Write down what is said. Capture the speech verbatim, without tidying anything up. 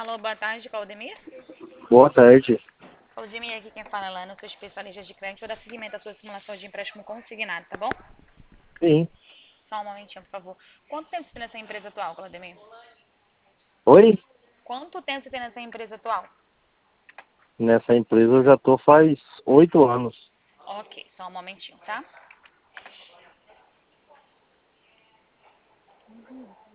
Alô, boa tarde, Claudemir. Boa tarde. Claudemir, aqui quem fala é Lana, eu sou especialista de crédito. Vou dar seguimento à sua simulação de empréstimo consignado, tá bom? Sim. Só um momentinho, por favor. Quanto tempo você tem nessa empresa atual, Claudemir? Oi? Quanto tempo você tem nessa empresa atual? Nessa empresa eu já tô faz oito anos. Ok, só um momentinho, tá?